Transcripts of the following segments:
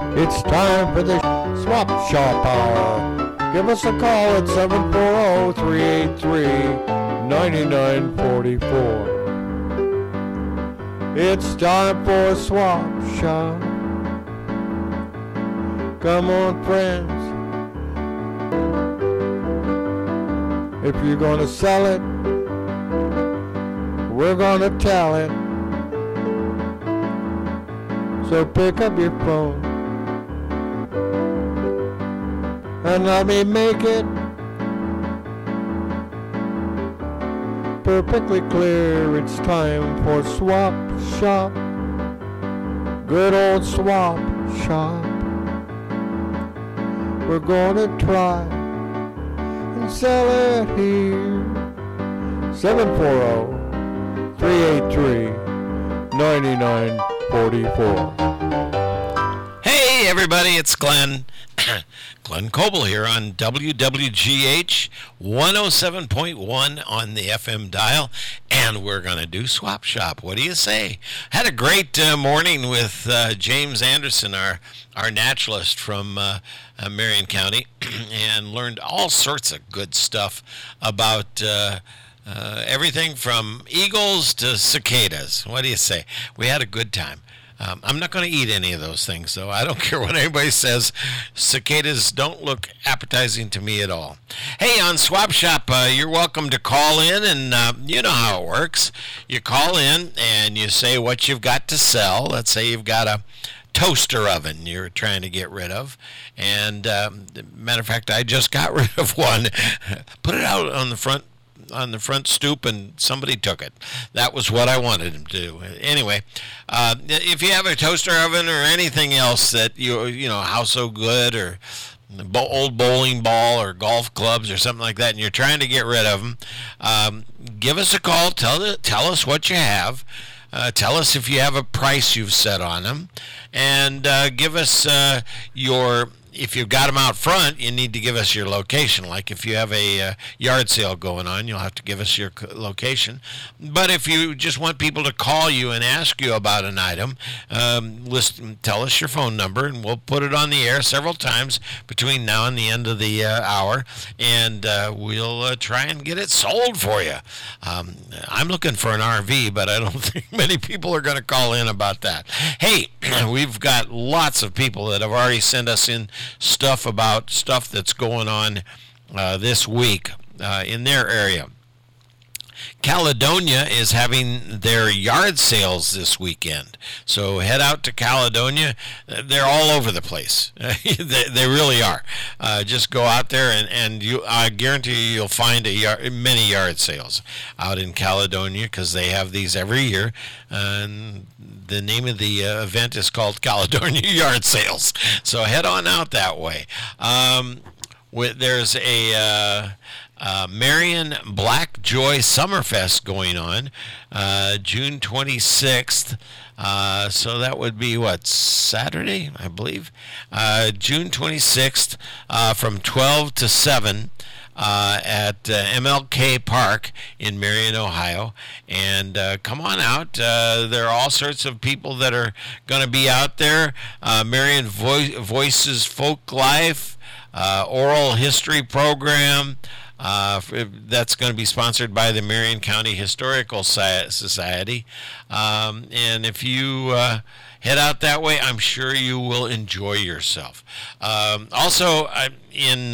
It's time for the Swap Shop Hour. Give us a call at 740-383-9944. It's time for Swap Shop. Come on, friends. If you're gonna sell it, we're gonna tell it. So pick up your phone and let me make it perfectly clear. It's time for Swap Shop. Good old Swap Shop. We're gonna try and sell it here. 740-383-9944. Hey everybody, it's Glenn. Glenn Coble here on WWGH 107.1 on the FM dial, and we're going to do Swap Shop. What do you say? Had a great morning with James Anderson, our naturalist from Marion County, and learned all sorts of good stuff about everything from eagles to cicadas. What do you say? We had a good time. I'm not going to eat any of those things, though. I don't care what anybody says. Cicadas don't look appetizing to me at all. Hey, on Swap Shop, you're welcome to call in, and you know how it works. You call in, and you say what you've got to sell. Let's say you've got a toaster oven you're trying to get rid of. And, matter of fact, I just got rid of one. Put it out on the front stoop, and somebody took it. That was what I wanted him to do. Anyway, if you have a toaster oven or anything else that you know, House So Good or old bowling ball or golf clubs or something like that, and you're trying to get rid of them, give us a call. Tell us what you have. Tell us if you have a price you've set on them, and give us if you've got them out front, you need to give us your location. Like if you have a yard sale going on, you'll have to give us your location. But if you just want people to call you and ask you about an item, tell us your phone number, and we'll put it on the air several times between now and the end of the hour, and we'll try and get it sold for you. I'm looking for an RV, but I don't think many people are going to call in about that. Hey, we've got lots of people that have already sent us in stuff about stuff that's going on this week in their area. Caledonia is having their yard sales this weekend. So head out to Caledonia. They're all over the place. they really are. Just go out there, and I guarantee you'll find many yard sales out in Caledonia, because they have these every year. And the name of the event is called Caledonia Yard Sales. So head on out that way. There's a Marion Black Joy Summerfest going on June 26th. So that would be, Saturday, I believe? June 26th from 12 to 7 at MLK Park in Marion, Ohio. And come on out. There are all sorts of people that are going to be out there. Marion Voices Folk Life, oral history program. That's going to be sponsored by the Marion County Historical Society. And if you head out that way, I'm sure you will enjoy yourself. Also, in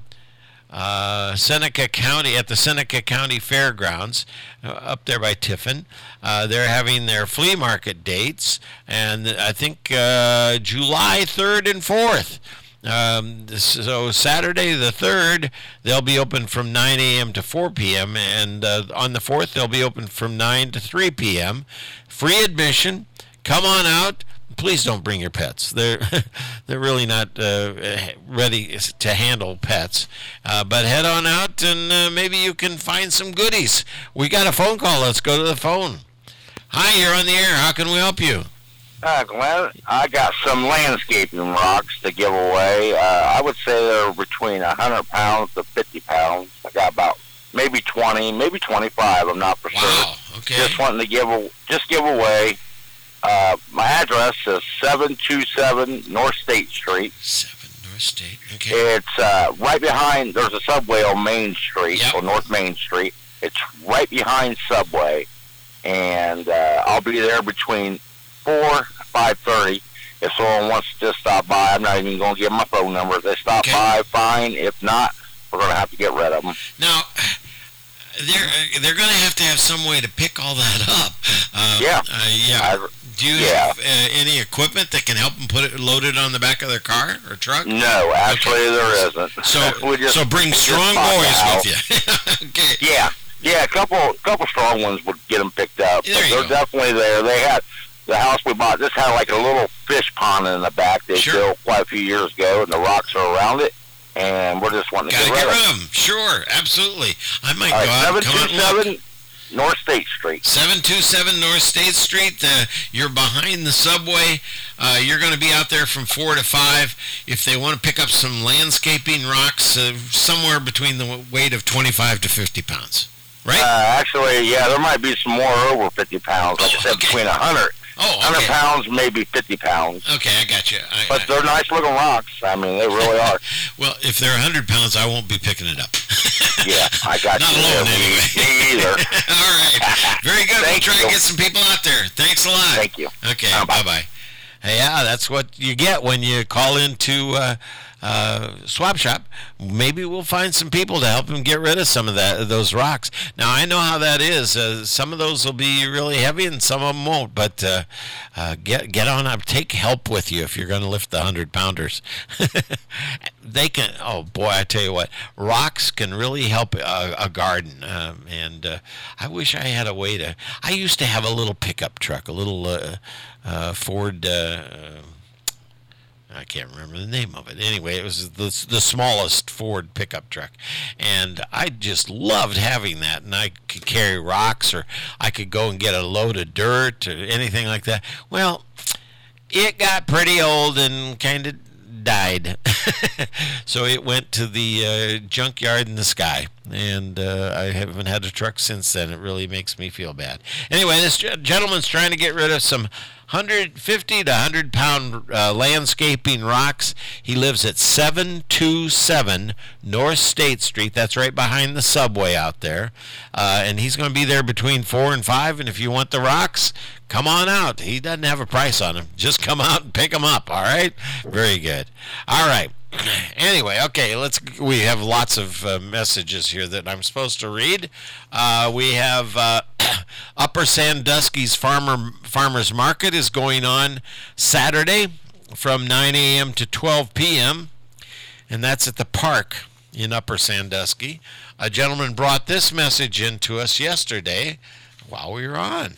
Seneca County, at the Seneca County Fairgrounds, up there by Tiffin, they're having their flea market dates, and I think July 3rd and 4th. So Saturday the 3rd, they'll be open from 9 a.m. to 4 p.m. And on the 4th, they'll be open from 9 to 3 p.m. Free admission. Come on out. Please don't bring your pets. They're really not ready to handle pets. But head on out, and maybe you can find some goodies. We got a phone call. Let's go to the phone. Hi, you're on the air. How can we help you? Glenn, I got some landscaping rocks to give away. I would say they're between 100 pounds to 50 pounds. I got about maybe 20, maybe 25. I'm not for sure. Wow, okay. Just wanting to give away My address is 727 North State Street. 7 North State. Okay. It's right behind. There's a Subway on Main Street, Yep. or North Main Street. It's right behind Subway, and I'll be there between 4 and 5:30. If someone wants to just stop by, I'm not even going to give them my phone number. If they stop by, fine. If not, we're going to have to get rid of them. Now, they're going to have some way to pick all that up. Yeah. Do you have any equipment that can help them load it on the back of their car or truck? No, actually there isn't. So bring strong boys with you. Okay. Yeah, a couple strong ones would get them picked up. They're definitely there. They had the house we bought. This had like a little fish pond in the back. They built quite a few years ago, and the rocks are around it. And we're just wanting to get rid of them. Sure, absolutely. I might go out and come out and look. North State Street. 727 North State Street. You're behind the Subway. You're going to be out there from 4 to 5. If they want to pick up some landscaping rocks, somewhere between the weight of 25 to 50 pounds. Right? Actually, there might be some more over 50 pounds. Like I said, between 100. 100 pounds, maybe 50 pounds. Okay, I got you. But they're nice looking rocks. I mean, they really are. Well, if they're 100 pounds, I won't be picking it up. Yeah, I got Not you. alone, anyway. Me either. All right. Very good. We'll try and get some people out there. Thanks a lot. Thank you. Okay, bye-bye. Yeah, that's what you get when you call into Swap Shop. Maybe we'll find some people to help them get rid of some of those rocks. Now, I know how that is. Some of those will be really heavy and some of them won't, but get on up. Take help with you if you're going to lift the 100-pounders. They can, oh boy, I tell you what, rocks can really help a garden. And I wish I had a way to, I used to have a little pickup truck, a little Ford, I can't remember the name of it. Anyway, it was the smallest Ford pickup truck. And I just loved having that. And I could carry rocks, or I could go and get a load of dirt or anything like that. Well, it got pretty old and kind of died. So it went to the junkyard in the sky. And I haven't had a truck since then. It really makes me feel bad. Anyway, this gentleman's trying to get rid of some 150 to 100-pound landscaping rocks. He lives at 727 North State Street. That's right behind the Subway out there. And he's going to be there between 4 and 5. And if you want the rocks, come on out. He doesn't have a price on them. Just come out and pick them up, all right? Very good. All right. Anyway, okay, we have lots of messages here that I'm supposed to read. We have Upper Sandusky's Farmers Market is going on Saturday from 9 a.m. to 12 p.m., and that's at the park in Upper Sandusky. A gentleman brought this message in to us yesterday while we were on.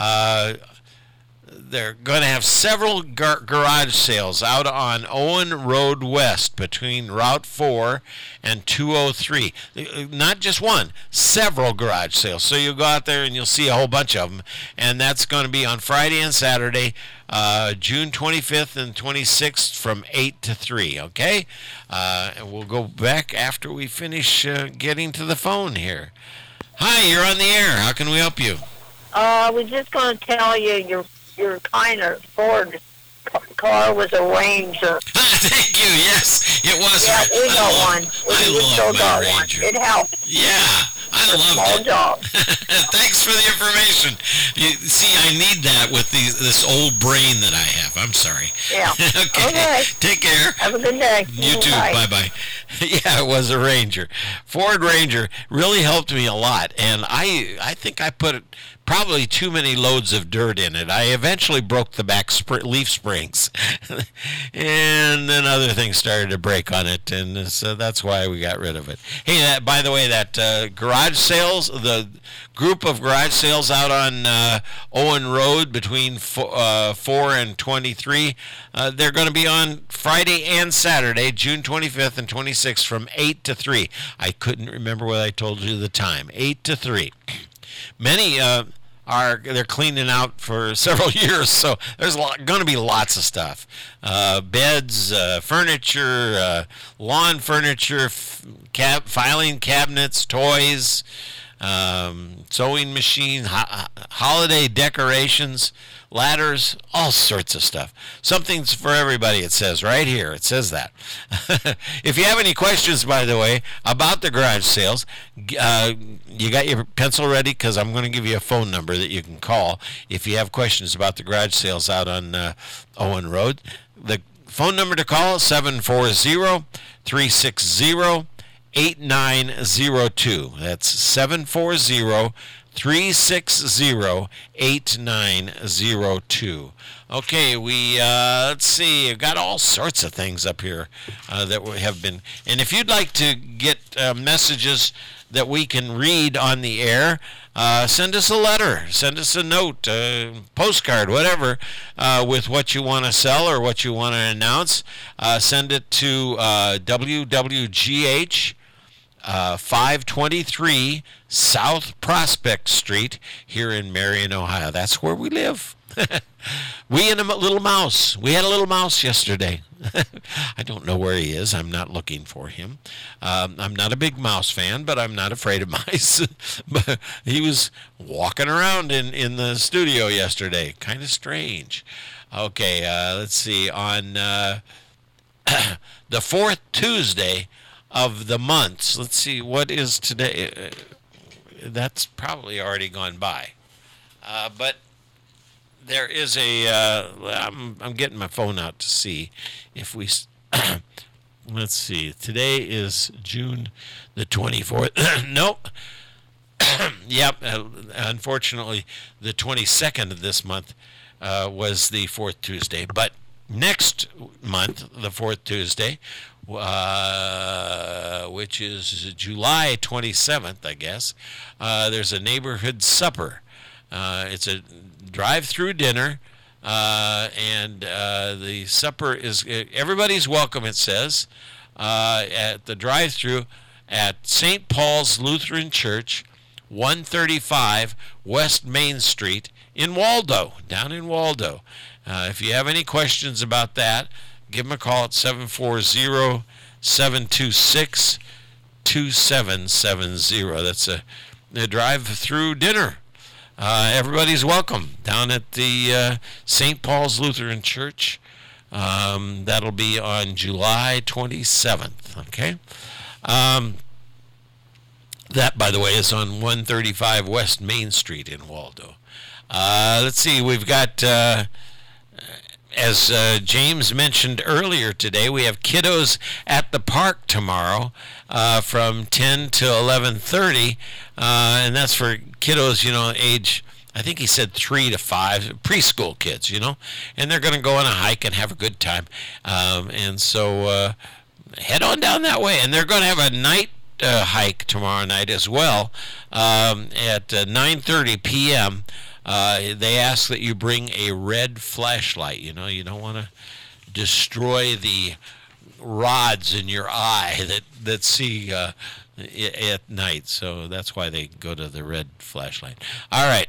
They're going to have several garage sales out on Owen Road West between Route 4 and 203. Not just one, several garage sales. So you'll go out there and you'll see a whole bunch of them. And that's going to be on Friday and Saturday, June 25th and 26th from 8 to 3, okay? And we'll go back after we finish getting to the phone here. Hi, you're on the air. How can we help you? I was just going to tell you your kind of Ford car was a Ranger. Thank you. Yes, it was. Yeah, we got one. We still got Ranger. One. It helped. Yeah, I loved it. Job. Thanks for the information. You see, I need that with this old brain that I have. I'm sorry. Yeah. Okay. Take care. Have a good day. You too. Bye-bye. Yeah, it was a Ranger. Ford Ranger really helped me a lot, and I think I put probably too many loads of dirt in it. I eventually broke the back leaf springs, and then other things started to break on it, and so that's why we got rid of it. Hey, by the way, that garage sales, the group of garage sales out on Owen Road between 4 and 23, they're going to be on Friday and Saturday, June 25th and 26th from 8 to 3. I couldn't remember what I told you the time. 8 to 3. Many they're cleaning out for several years, so there's going to be lots of stuff. Beds, furniture, lawn furniture, filing cabinets, toys, sewing machine, holiday decorations, ladders, all sorts of stuff. Something's for everybody, it says right here. It says that. If you have any questions, by the way, about the garage sales, you got your pencil ready? Because I'm going to give you a phone number that you can call if you have questions about the garage sales out on Owen Road. The phone number to call is 740-360-8902. That's 740-360-8902. Okay, let's see. I've got all sorts of things up here that we have been. And if you'd like to get messages that we can read on the air, send us a letter, send us a note, postcard, whatever, with what you want to sell or what you want to announce. Send it to WWGH 523 South Prospect Street here in Marion, Ohio. That's where we live. We and a little mouse. We had a little mouse yesterday. I don't know where he is. I'm not looking for him. I'm not a big mouse fan, but I'm not afraid of mice. But he was walking around in the studio yesterday. Kind of strange. Okay, let's see. On the fourth Tuesday of the month, let's see, what is today? That's probably already gone by. But there is I'm getting my phone out to see if we, let's see, today is June the 24th. Nope. Yep, unfortunately, the 22nd of this month was the fourth Tuesday. But next month, the fourth Tuesday, which is July 27th, I guess, there's a neighborhood supper. It's a drive-through dinner, and the supper is, everybody's welcome, it says, at the drive-through at St. Paul's Lutheran Church, 135 West Main Street in Waldo, down in Waldo. If you have any questions about that, give them a call at 740-726-2770. That's a drive-through dinner. Everybody's welcome down at the St. Paul's Lutheran Church. That'll be on July 27th, okay? That, by the way, is on 135 West Main Street in Waldo. Let's see, we've got, as James mentioned earlier today, we have kiddos at the park tomorrow from 10 to 11:30, and that's for kiddos, age, I think he said 3 to 5, preschool kids, and they're going to go on a hike and have a good time. And so head on down that way, and they're going to have a night hike tomorrow night as well at 9:30 p.m. They ask that you bring a red flashlight. You don't want to destroy the rods in your eye that see at night. So that's why they go to the red flashlight. All right.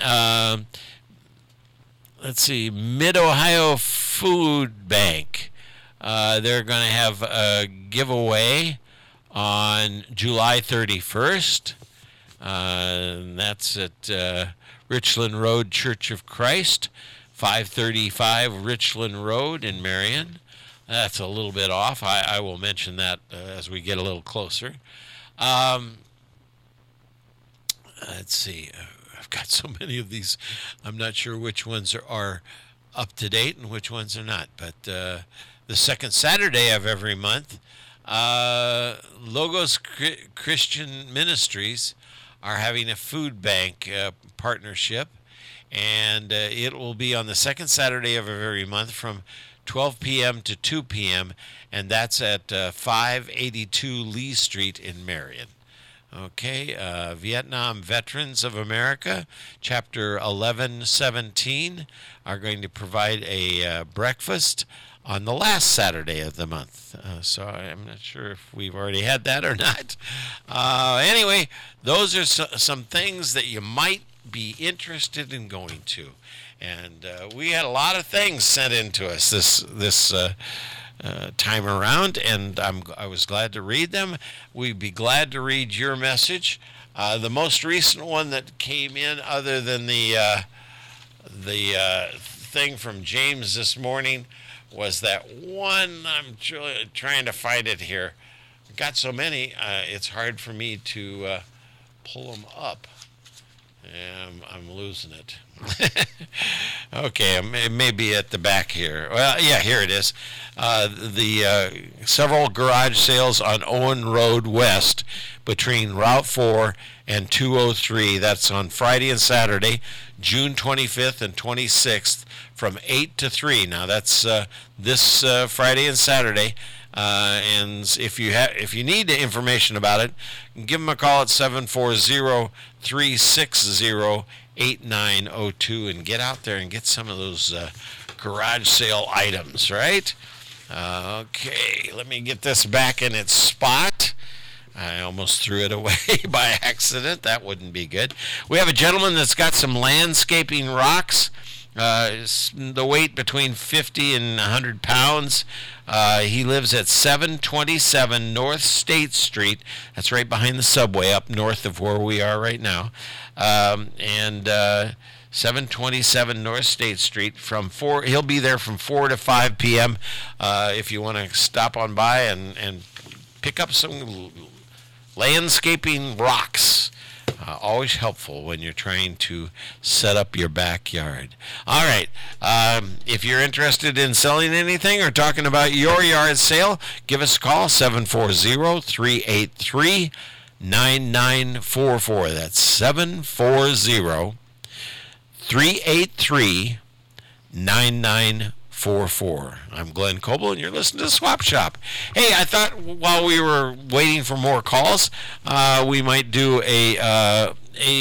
Let's see. Mid-Ohio Food Bank. They're going to have a giveaway on July 31st. And that's at Richland Road Church of Christ, 535 Richland Road in Marion. That's a little bit off. I will mention that as we get a little closer. Let's see. I've got so many of these. I'm not sure which ones are up to date and which ones are not. But the second Saturday of every month, Logos Christian Ministries are having a food bank partnership, and it will be on the second Saturday of every month from 12 p.m. to 2 p.m., and that's at 582 Lee Street in Marion. Okay, Vietnam Veterans of America, Chapter 1117, are going to provide a breakfast on the last Saturday of the month. So I'm not sure if we've already had that or not. Anyway, those are some things that you might be interested in going to. And we had a lot of things sent in to us this time around, and I was glad to read them. We'd be glad to read your message. The most recent one that came in, other than the the thing from James this morning was that one. I'm trying to find it here. I've got so many, it's hard for me to pull them up. I'm losing it. Okay, it may be at the back here. Well, yeah, here it is. The several garage sales on Owen Road West between Route 4 and 203. That's on Friday and Saturday, June 25th and 26th from 8 to 3. Now, that's this Friday and Saturday. And if you need the information about it, give them a call at 740-360-8902 and get out there and get some of those garage sale items, right? Okay, let me get this back in its spot. I almost threw it away by accident. That wouldn't be good. We have a gentleman that's got some landscaping rocks. The weight between 50 and 100 pounds. He lives at 727 North State Street. That's right behind the subway up north of where we are right now. 727 North State Street from 4. He'll be there from 4 to 5 p.m. If you want to stop on by and pick up some landscaping rocks. Always helpful when you're trying to set up your backyard. All right. If you're interested in selling anything or talking about your yard sale, give us a call, 740-383-9944. That's 740-383-9944. I'm Glenn Coble, and you're listening to Swap Shop. Hey, I thought while we were waiting for more calls, we might do a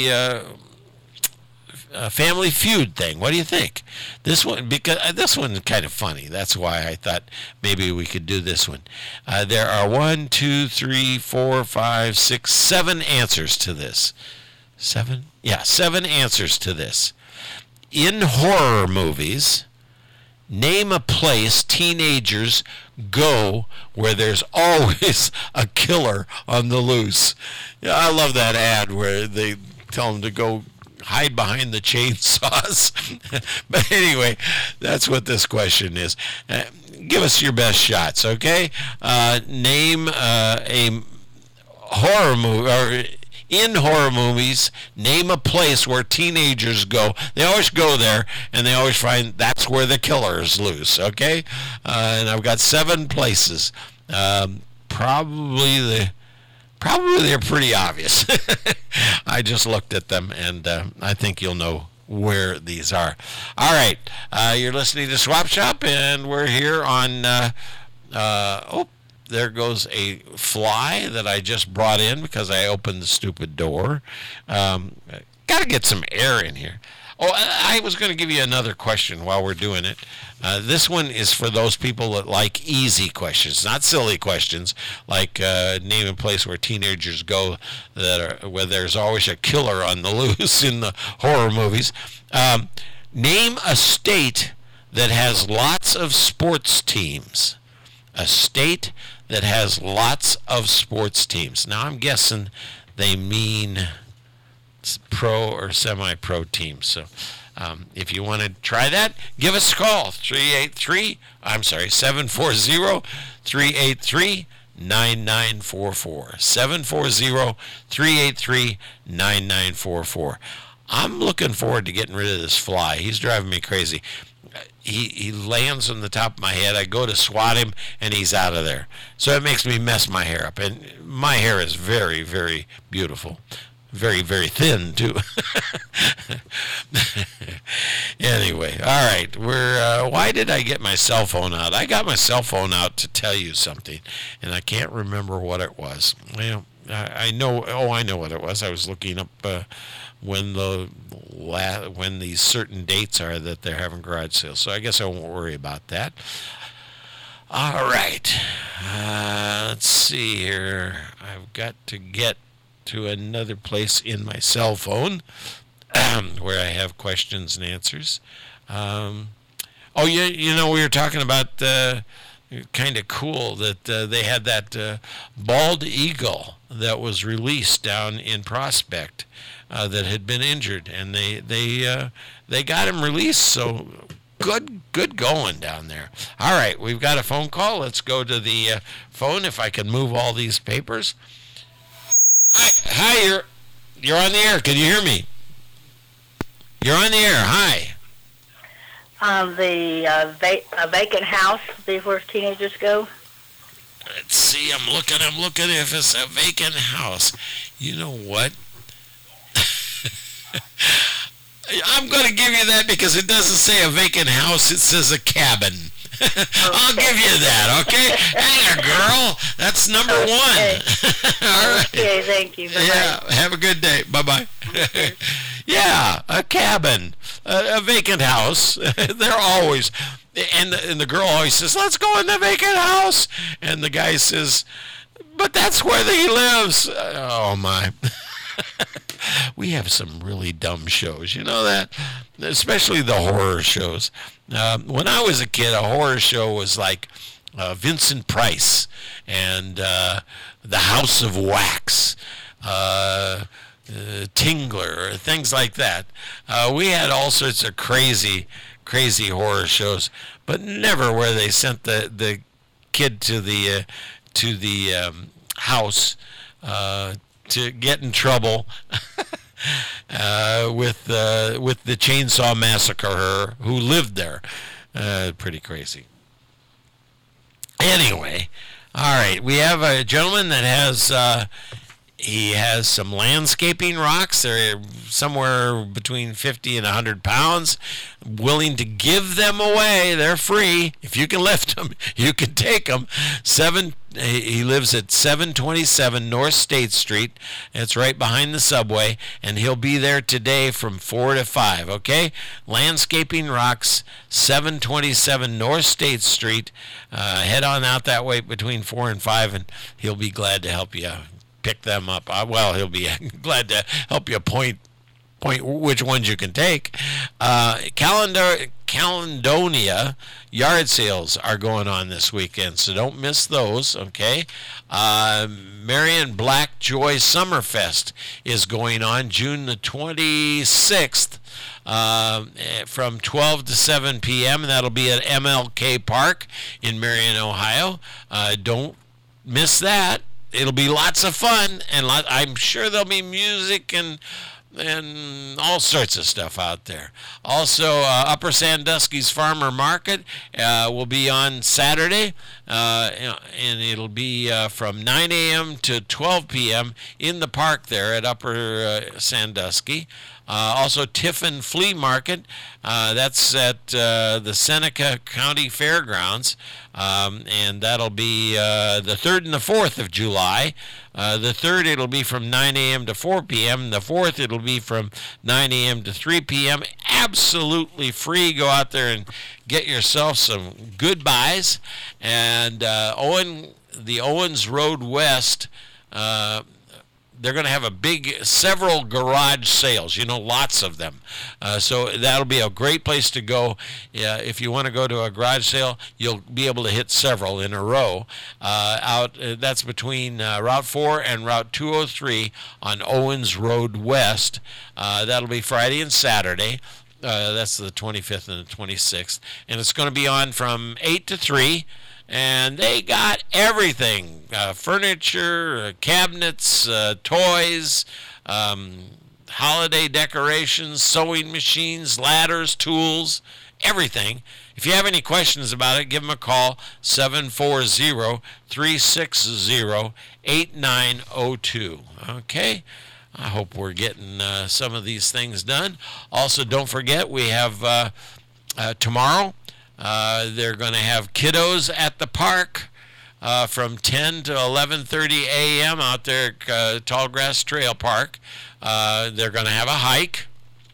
Family Feud thing. What do you think? This one, because this one's kind of funny. That's why I thought maybe we could do this one. There are 1, 2, 3, 4, 5, 6, 7 answers to this. 7? Yeah, 7 answers to this. In horror movies, name a place teenagers go where there's always a killer on the loose. Yeah, I love that ad where they tell them to go hide behind the chainsaws. But anyway, that's what this question is. Give us your best shots, okay? Name a horror movie, or in horror movies, name a place where teenagers go. They always go there, and they always find that's where the killer is loose, okay? And I've got 7 places. Probably they're pretty obvious. I just looked at them, and I think you'll know where these are. All right, you're listening to Swap Shop, and we're here on... there goes a fly that I just brought in because I opened the stupid door. Got to get some air in here. Oh, I was going to give you another question while we're doing it. This one is for those people that like easy questions, not silly questions, like name a place where teenagers go where there's always a killer on the loose in the horror movies. Name a state that has lots of sports teams. A state that has lots of sports teams. Now, I'm guessing they mean pro or semi-pro teams. So if you want to try that, give us a call. 740-383-9944. 740-383-9944. I'm looking forward to getting rid of this fly. He's driving me crazy. He lands on the top of my head. I go to swat him, and he's out of there. So it makes me mess my hair up. And my hair is very, very beautiful. Very, very thin, too. Anyway, all right. Why did I get my cell phone out? I got my cell phone out to tell you something, and I can't remember what it was. Well, I know. Oh, I know what it was. I was looking up when these certain dates are that they're having garage sales. So I guess I won't worry about that. All right. Let's see here. I've got to get to another place in my cell phone where I have questions and answers. You know, we were talking about kind of cool that they had that bald eagle that was released down in Prospect. that had been injured, and they got him released. So good going down there. All right, we've got a phone call. Let's go to the phone if I can move all these papers. Hi, you're on the air. Can you hear me? You're on the air. Hi. The vacant house, where teenagers go. Let's see. I'm looking if it's a vacant house. You know what? I'm going to give you that because it doesn't say a vacant house. It says a cabin. I'll give you that, okay? Hey, girl. That's number one. All right. Okay, thank you. Bye-bye. Yeah, have a good day. Bye-bye. Yeah, a cabin, a vacant house. They're always, and the girl always says, let's go in the vacant house. And the guy says, but that's where he lives. Oh, my. We have some really dumb shows, you know that? Especially the horror shows. When I was a kid, a horror show was like Vincent Price and The House of Wax, Tingler, things like that. We had all sorts of crazy horror shows, but never where they sent the kid to the house to get in trouble with the Chainsaw Massacre who lived there. Pretty crazy. Anyway, all right, we have a gentleman that has he has some landscaping rocks. They're somewhere between 50 and 100 pounds. Willing to give them away. They're free. If you can lift them, you can take them. He lives at 727 North State Street. It's right behind the subway, and he'll be there today from 4 to 5, okay? Landscaping Rocks, 727 North State Street. Head on out that way between 4 and 5, and he'll be glad to help you pick them up. Well, he'll be glad to help you point which ones you can take. Caledonia yard sales are going on this weekend, so don't miss those, okay? Marion Black Joy Summerfest is going on June the 26th from 12 to 7 p.m., and that'll be at MLK Park in Marion, Ohio. Don't miss that. It'll be lots of fun, and I'm sure there'll be music and all sorts of stuff out there. Also, Upper Sandusky's Farmer Market will be on Saturday, and it'll be from 9 a.m. to 12 p.m. in the park there at Upper Sandusky. Also, Tiffin Flea Market, that's at the Seneca County Fairgrounds, and that'll be the 3rd and the 4th of July. The 3rd, it'll be from 9 a.m. to 4 p.m. The 4th, it'll be from 9 a.m. to 3 p.m. Absolutely free. Go out there and get yourself some good buys. And the Owens Road West, they're going to have several garage sales, lots of them. So that'll be a great place to go. If you want to go to a garage sale, you'll be able to hit several in a row. That's between Route 4 and Route 203 on Owens Road West. That'll be Friday and Saturday. That's the 25th and the 26th. And it's going to be on from 8 to 3. And they got everything, furniture, cabinets, toys, holiday decorations, sewing machines, ladders, tools, everything. If you have any questions about it, give them a call, 740-360-8902. Okay? I hope we're getting some of these things done. Also, don't forget, we have tomorrow, they're going to have kiddos at the park from 10 to 11:30 a.m. out there at Tallgrass Trail Park. They're going to have a hike.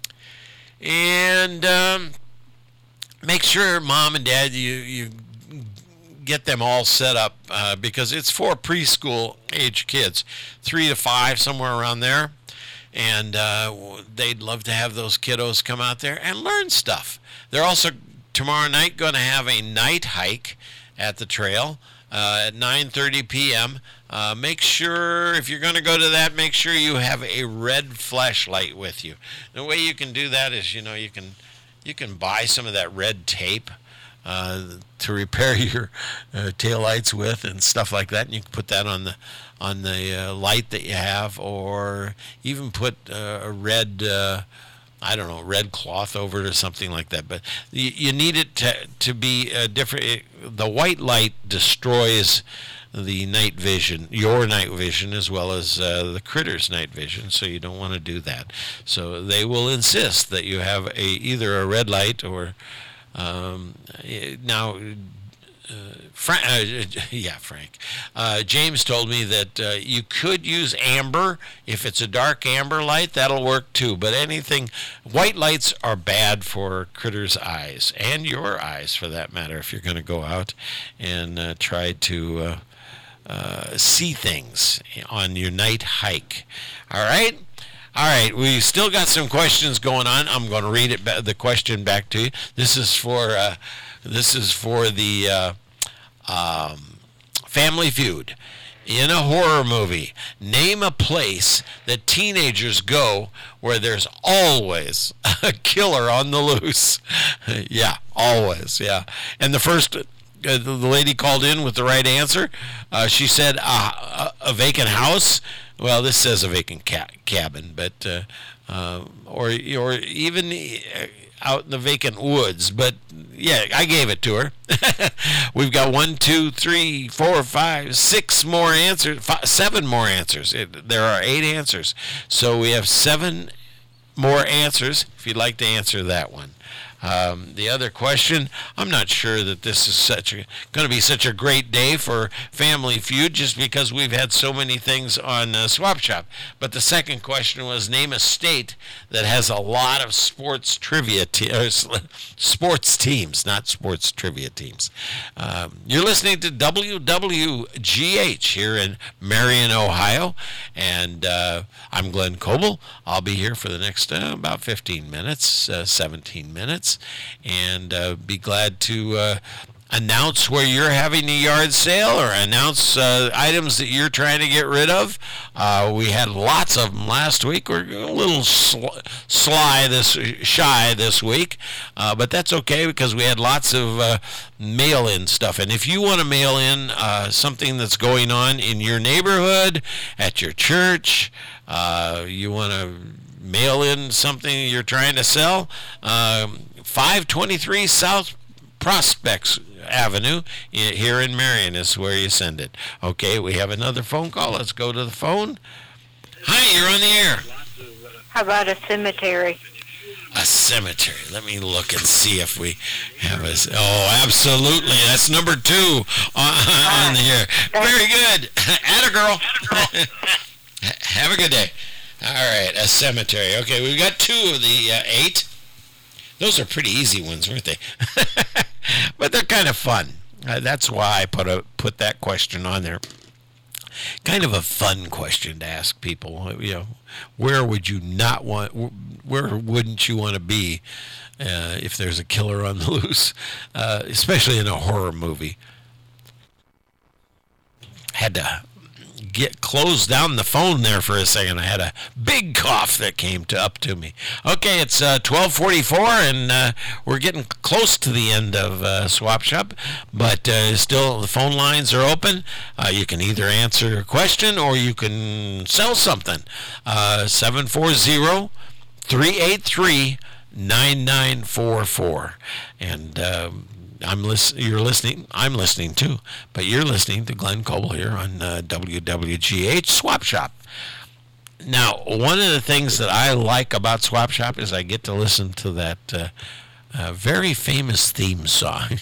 And make sure, Mom and Dad, you get them all set up because it's for preschool age kids, 3 to 5, somewhere around there. And they'd love to have those kiddos come out there and learn stuff. They're also tomorrow night going to have a night hike at the trail at 9:30 p.m. Make sure, if you're going to go to that, make sure you have a red flashlight with you. The way you can do that is, you can buy some of that red tape to repair your taillights with and stuff like that, and you can put that on the light that you have, or even put a red red cloth over it or something like that. But you need it to be different. The white light destroys the night vision, your night vision, as well as the critters' night vision, so you don't want to do that. So they will insist that you have either a red light or Frank. James told me that you could use amber. If it's a dark amber light, that'll work too. But white lights are bad for critters' eyes, and your eyes for that matter, if you're going to go out and try to see things on your night hike. All right, we still got some questions going on. I'm going to read the question back to you. This is for the Family Feud. In a horror movie, name a place that teenagers go where there's always a killer on the loose. Yeah, always, yeah. And the first, the lady called in with the right answer. She said a vacant house. Well, this says a vacant cabin, but or even out in the vacant woods. But yeah, I gave it to her. We've got 1, 2, 3, 4, 5, 6 more answers. 7 more answers. There are 8 answers, so we have 7 more answers. If you'd like to answer that one. The other question, I'm not sure that this is going to be such a great day for Family Feud, just because we've had so many things on Swap Shop. But the second question was, name a state that has a lot of sports trivia sports teams, not sports trivia teams. You're listening to WWGH here in Marion, Ohio, and I'm Glenn Coble. I'll be here for the next about 15 minutes, 17 minutes. And be glad to announce where you're having a yard sale, or announce items that you're trying to get rid of. We had lots of them last week. We're a little shy this week, but that's okay, because we had lots of mail-in stuff. And if you want to mail in something that's going on in your neighborhood, at your church, you want to mail in something you're trying to sell, 523 South Prospects Avenue here in Marion is where you send it. Okay, we have another phone call. Let's go to the phone. Hi, you're on the air. How about a cemetery? A cemetery. Let me look and see if we have a... Oh, absolutely. That's number 2 on the air. Very good. Atta girl. Have a good day. All right, a cemetery. Okay, we've got 2 of the 8. Those are pretty easy ones, weren't they? But they're kind of fun. That's why I put that question on there. Kind of a fun question to ask people. Where would you not want? Where wouldn't you want to be if there's a killer on the loose, especially in a horror movie? Had to close down the phone there for a second. I had a big cough that came up to me. Okay, it's 12:44, and we're getting close to the end of Swap Shop, but still the phone lines are open. You can either answer a question or you can sell something. 740-383-9944, and you're listening. I'm listening too, but you're listening to Glenn Coble here on WWGH Swap Shop. Now, one of the things that I like about Swap Shop is I get to listen to that very famous theme song.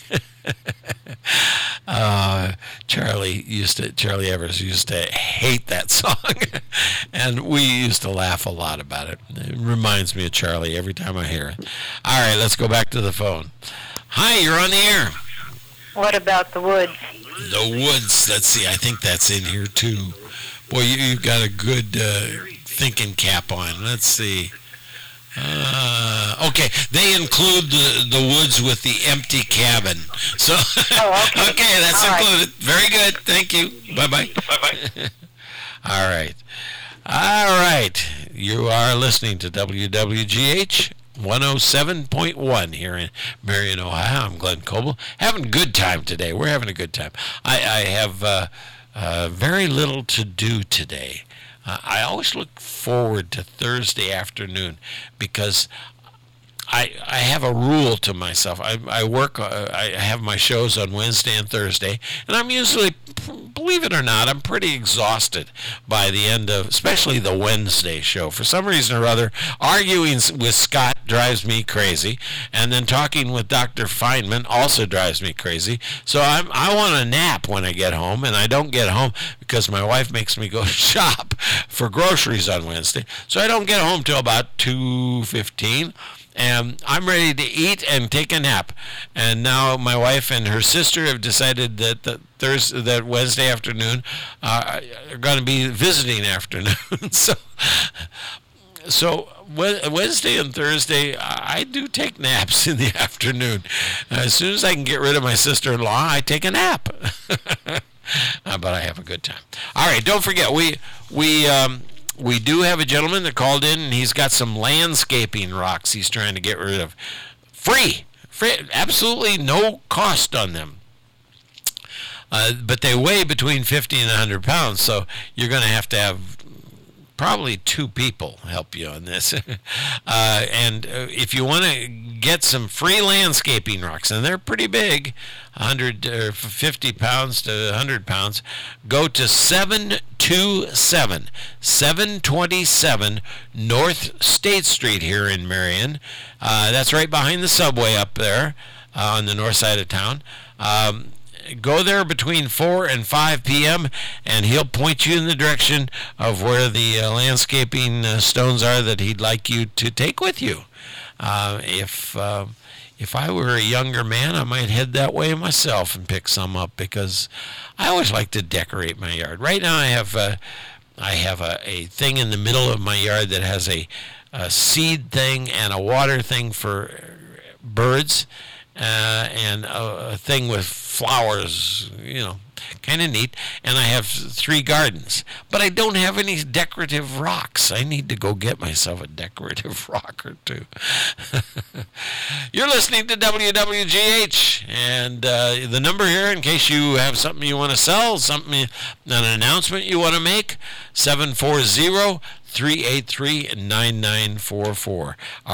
Charlie Evers used to hate that song, and we used to laugh a lot about it. It reminds me of Charlie every time I hear it. All right, let's go back to the phone. Hi, you're on the air. What about the woods? The woods. Let's see. I think that's in here too. Boy, you've got a good thinking cap on. Let's see. Okay, they include the woods with the empty cabin. So, okay. Okay, that's All right. included. Very good. Thank you. Bye-bye. Bye-bye. All right. All right. You are listening to WWGH 107.1 here in Marion, Ohio. I'm Glenn Coble. Having a good time today. We're having a good time. I have very little to do today. I always look forward to Thursday afternoon because I have a rule to myself. I work, I have my shows on Wednesday and Thursday, and I'm usually, believe it or not, I'm pretty exhausted by the end of, especially the Wednesday show. For some reason or other, arguing with Scott drives me crazy, and then talking with Dr. Feynman also drives me crazy. So I want a nap when I get home, and I don't get home because my wife makes me go shop for groceries on Wednesday. So I don't get home till about 2:15. And I'm ready to eat and take a nap. And now my wife and her sister have decided that that Wednesday afternoon are going to be visiting afternoon. So Wednesday and Thursday, I do take naps in the afternoon. As soon as I can get rid of my sister-in-law, I take a nap. But I have a good time. All right, don't forget, we do have a gentleman that called in, and he's got some landscaping rocks he's trying to get rid of. Free, absolutely no cost on them. But they weigh between 50 and 100 pounds, so you're going to have probably two people help you on this. And if you want to get some free landscaping rocks, and they're pretty big, 100 or 50 pounds to 100 pounds, go to 727 North State Street here in Marion. That's right behind the subway up there on the north side of town. Go there between 4 and 5 p.m., and he'll point you in the direction of where the landscaping stones are that he'd like you to take with you. If I were a younger man, I might head that way myself and pick some up, because I always like to decorate my yard. Right now I have a thing in the middle of my yard that has a seed thing and a water thing for birds, and a thing with flowers, kind of neat. And I have 3 gardens, but I don't have any decorative rocks. I need to go get myself a decorative rock or two. You're listening to WWGH, and the number here, in case you have something you want to sell, an announcement you want to make, 740-383-9944.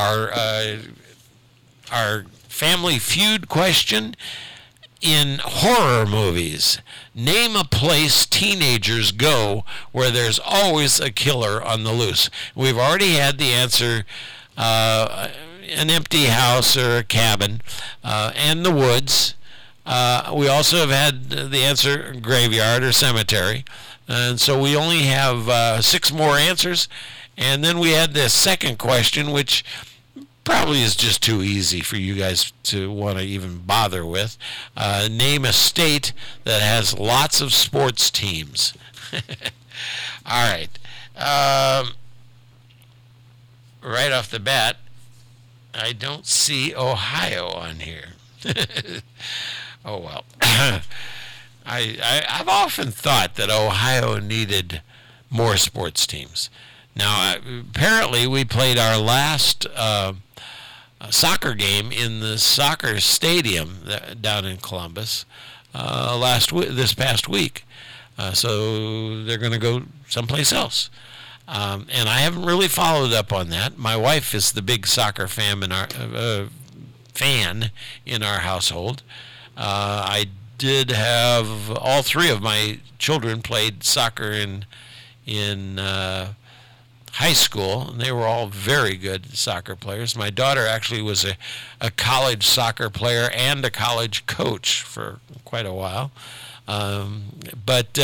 Our Family Feud question: in horror movies, name a place teenagers go where there's always a killer on the loose. We've already had the answer, an empty house or a cabin, and the woods. We also have had the answer graveyard or cemetery. And so we only have 6 more answers. And then we had the second question, which probably is just too easy for you guys to want to even bother with. Name a state that has lots of sports teams. All right. Right off the bat, I don't see Ohio on here. Oh, well. I've often thought that Ohio needed more sports teams. Now, apparently, we played our last soccer game in the soccer stadium down in Columbus this past week. So they're going to go someplace else. And I haven't really followed up on that. My wife is the big soccer fan in our household. I did have all 3 of my children played soccer in high school, and they were all very good soccer players. My daughter actually was a college soccer player and a college coach for quite a while. But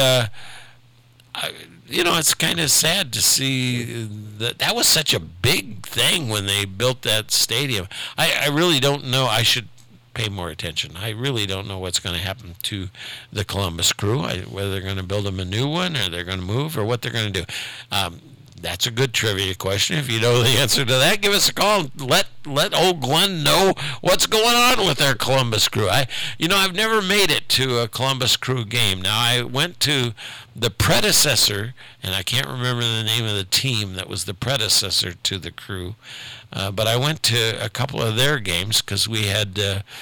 it's kind of sad to see that was such a big thing when they built that stadium. I really don't know. I should pay more attention. I really don't know what's going to happen to the Columbus Crew, whether they're going to build them a new one or they're going to move or what they're going to do. That's a good trivia question. If you know the answer to that, give us a call. Let old Glenn know what's going on with our Columbus Crew. I've never made it to a Columbus Crew game. Now, I went to the predecessor, and I can't remember the name of the team that was the predecessor to the Crew, but I went to a couple of their games because we had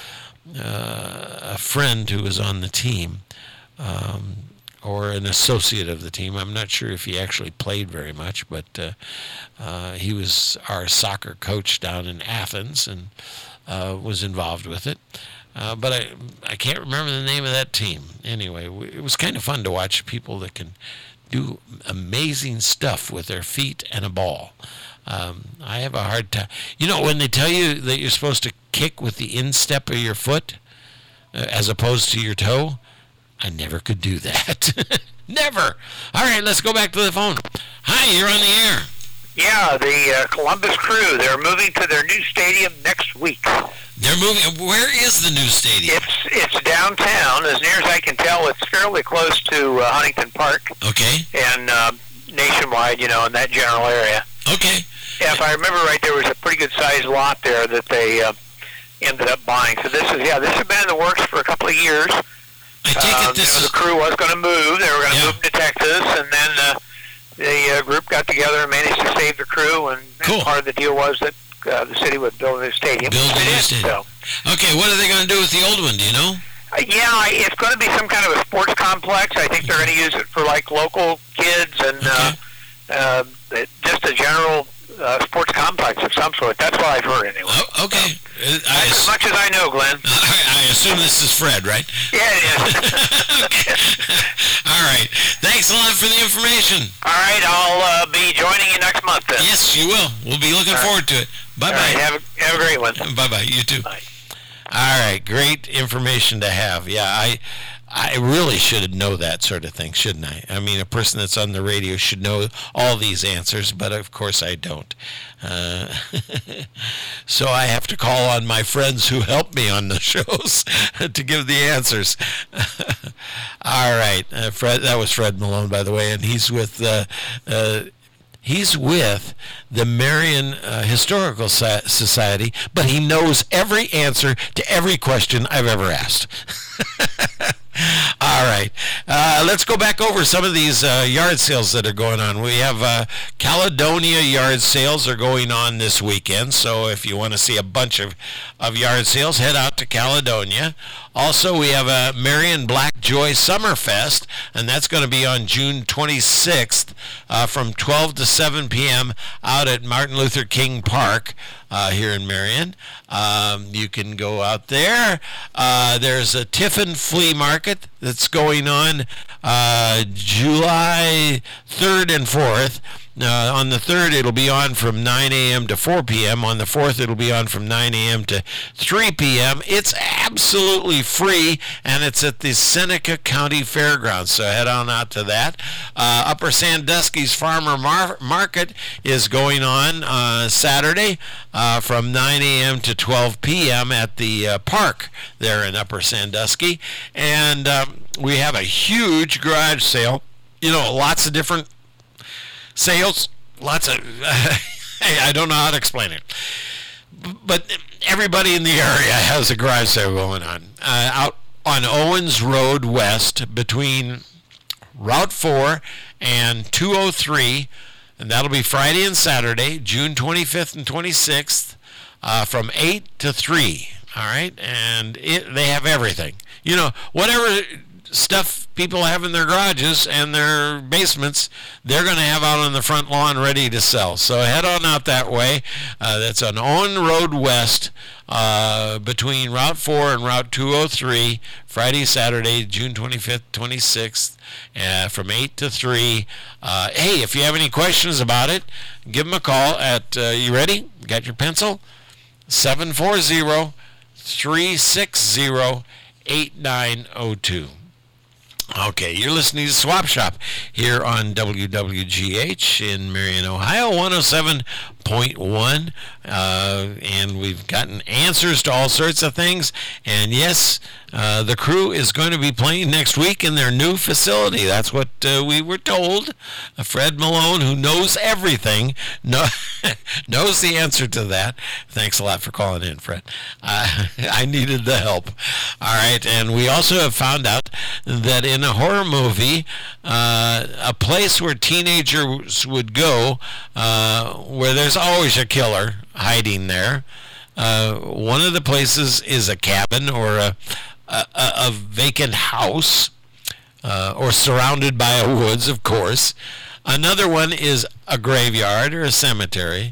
a friend who was on the team. Or an associate of the team. I'm not sure if he actually played very much, but he was our soccer coach down in Athens and was involved with it. But I can't remember the name of that team. Anyway, it was kind of fun to watch people that can do amazing stuff with their feet and a ball. I have a hard time. When they tell you that you're supposed to kick with the instep of your foot as opposed to your toe, I never could do that. Never. All right, let's go back to the phone. Hi, you're on the air. Yeah, the Columbus Crew, they're moving to their new stadium next week. They're moving. Where is the new stadium? It's downtown. As near as I can tell, it's fairly close to Huntington Park. Okay. And Nationwide, in that general area. Okay. Yeah, if I remember right, there was a pretty good-sized lot there that they ended up buying. So this has been in the works for a couple of years. I take it the Crew was going to move. They were going to move to Texas, and then the group got together and managed to save the Crew. And part of the deal was that the city would build a new stadium. Okay, what are they going to do with the old one? Do you know? It's going to be some kind of a sports complex. I think they're going to use it for local kids and just a general sports complex of some sort. That's what I've heard anyway. Oh, okay. As much as I know, Glenn. I assume this is Fred, right? Yeah, it is. All right. Thanks a lot for the information. All right, I'll be joining you next month then. Yes, you will. We'll be looking forward to it. Bye-bye. All right, have a great one. Bye-bye. You too. Bye. All right. Great information to have. Yeah, I really should know that sort of thing, shouldn't I? I mean, a person that's on the radio should know all these answers, but of course I don't. So I have to call on my friends who help me on the shows to give the answers. All right. Fred, that was Fred Malone, by the way, and he's with the Marion Historical Society, but he knows every answer to every question I've ever asked. All right. Let's go back over some of these yard sales that are going on. We have Caledonia yard sales are going on this weekend, so if you want to see a bunch of yard sales, head out to Caledonia. Also, we have a Marion Black Joy Summerfest, and that's going to be on June 26th from 12 to 7 p.m. out at Martin Luther King Park here in Marion. You can go out there. There's a Tiffin Flea Market that's going on July 3rd and 4th. On the 3rd, it'll be on from 9 a.m. to 4 p.m. On the 4th, it'll be on from 9 a.m. to 3 p.m. It's absolutely free, and it's at the Seneca County Fairgrounds, so head on out to that. Upper Sandusky's Farmer Market is going on Saturday from 9 a.m. to 12 p.m. at the park there in Upper Sandusky. And we have a huge garage sale. Lots of different sales, lots of, I don't know how to explain it. But everybody in the area has a garage sale going on. Out on Owens Road West between Route 4 and 203, and that'll be Friday and Saturday, June 25th and 26th, from 8 to 3. All right? And they have everything. Whatever stuff people have in their garages and their basements, they're going to have out on the front lawn ready to sell. So head on out that way. That's on Owen Road West between Route 4 and Route 203, Friday, Saturday, June 25th, 26th, from 8 to 3. Hey, if you have any questions about it, give them a call at, you ready? Got your pencil? 740-360-8902. Okay, you're listening to Swap Shop here on WWGH in Marion, Ohio, 107.1 107.1, and we've gotten answers to all sorts of things. And yes, the crew is going to be playing next week in their new facility. That's what we were told. Fred Malone, who knows everything, knows the answer to that. Thanks a lot for calling in, Fred. I needed the help. All right, and we also have found out that in a horror movie, a place where teenagers would go, where there's always a killer hiding there, one of the places is a cabin or a vacant house, or surrounded by a woods, of course. Another one is a graveyard or a cemetery.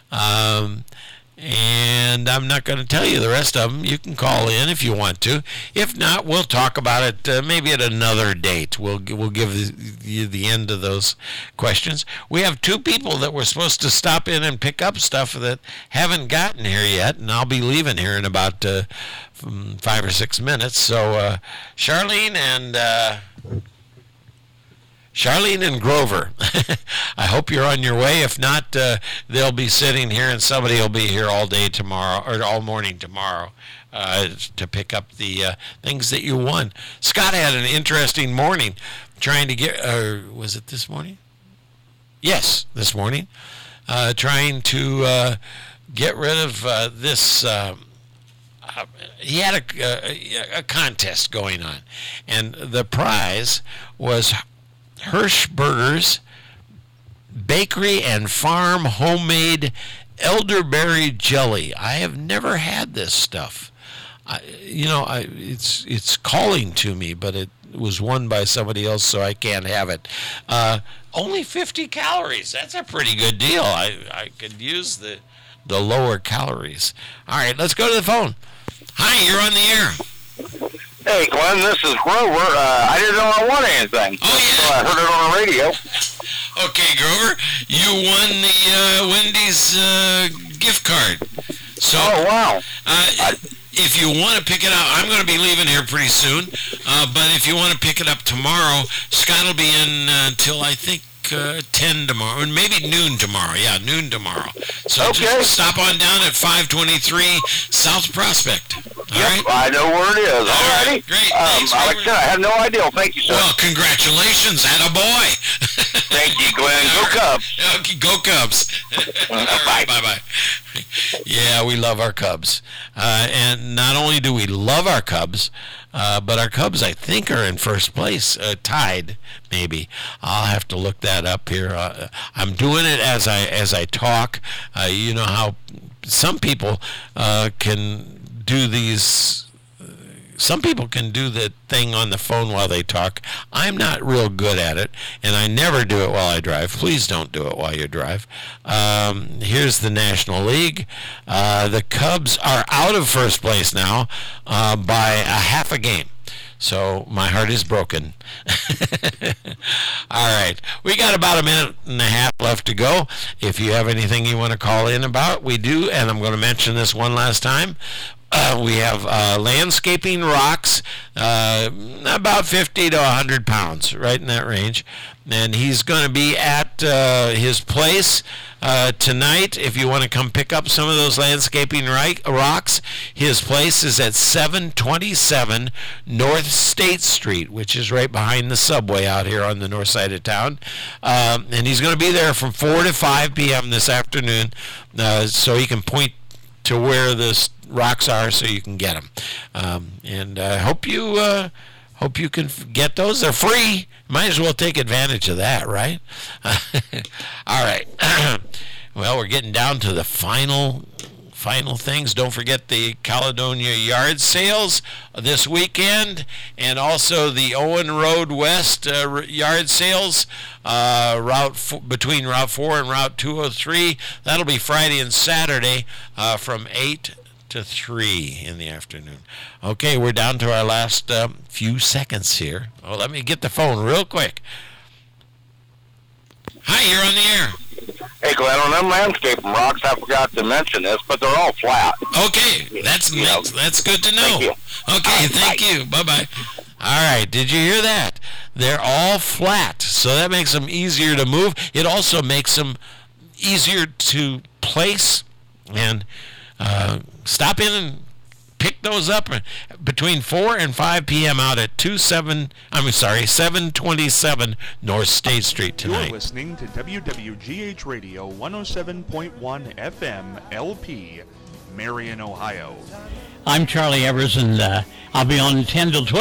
And I'm not going to tell you the rest of them. You can call in if you want to. If not, we'll talk about it maybe at another date. We'll give you the end of those questions. We have two people that were supposed to stop in and pick up stuff that haven't gotten here yet, and I'll be leaving here in about 5 or 6 minutes. So Charlene and Grover, I hope you're on your way. If not, they'll be sitting here, and somebody will be here all day tomorrow, or all morning tomorrow, to pick up the things that you won. Scott had an interesting morning trying to get, was it this morning? Yes, this morning. Trying to get rid of this. He had a contest going on, and the prize was Hirschberger's Bakery and Farm homemade elderberry jelly. I have never had this stuff. It's calling to me, but it was won by somebody else, so I can't have it. Only 50 calories. That's a pretty good deal. I could use the lower calories. All right, let's go to the phone. Hi, you're on the air. Hey, Glenn, this is Grover. I didn't know I won anything. Oh, yeah. So I heard it on the radio. Okay, Grover, you won the Wendy's gift card. So, oh, wow. If you want to pick it up, I'm going to be leaving here pretty soon. But if you want to pick it up tomorrow, Scott will be in until I think 10 tomorrow, and maybe noon tomorrow. Yeah, noon tomorrow. So okay. Just stop on down at 523 South Prospect. All right? I know where it is. All righty. Great. Like I said, I have no idea. Thank you, sir. Well, congratulations. Attaboy. Thank you, Glenn. Go Cubs. Okay, go Cubs. Bye. Bye-bye. Yeah, we love our Cubs. And not only do we love our Cubs, but our Cubs, I think, are in first place, tied, maybe. I'll have to look that up here. I'm doing it as I talk. You know how some people can do these. Some people can do the thing on the phone while they talk. I'm not real good at it, and I never do it while I drive. Please don't do it while you drive. Here's the National League. The Cubs are out of first place now by a half a game. So my heart is broken. All right. We got about a minute and a half left to go. If you have anything you want to call in about, we do, and I'm going to mention this one last time. We have landscaping rocks, about 50 to 100 pounds, right in that range. And he's going to be at his place tonight. If you want to come pick up some of those landscaping rocks, his place is at 727 North State Street, which is right behind the subway out here on the north side of town. And he's going to be there from 4 to 5 p.m. this afternoon, so he can point to where the rocks are so you can get them. And I hope you can get those. They're free. Might as well take advantage of that, right? All right. Well, we're getting down to the final things. Don't forget the Caledonia yard sales this weekend, and also the Owen Road West yard sales between Route 4 and Route 203. That'll be Friday and Saturday from 8 to 3 in the afternoon. Okay, we're down to our last few seconds here. Oh, let me get the phone real quick. Hi, you're on the air. Hey, Glenn, on them landscaping rocks, I forgot to mention this, but they're all flat. Okay, that's good to know. Thank you. Okay, thank you. Bye-bye. All right, did you hear that? They're all flat, so that makes them easier to move. It also makes them easier to place, and stop in and pick those up between 4 and 5 p.m. out at 727 North State Street tonight. You're listening to WWGH Radio 107.1 FM LP, Marion, Ohio. I'm Charlie Evers, and I'll be on 10 till 12.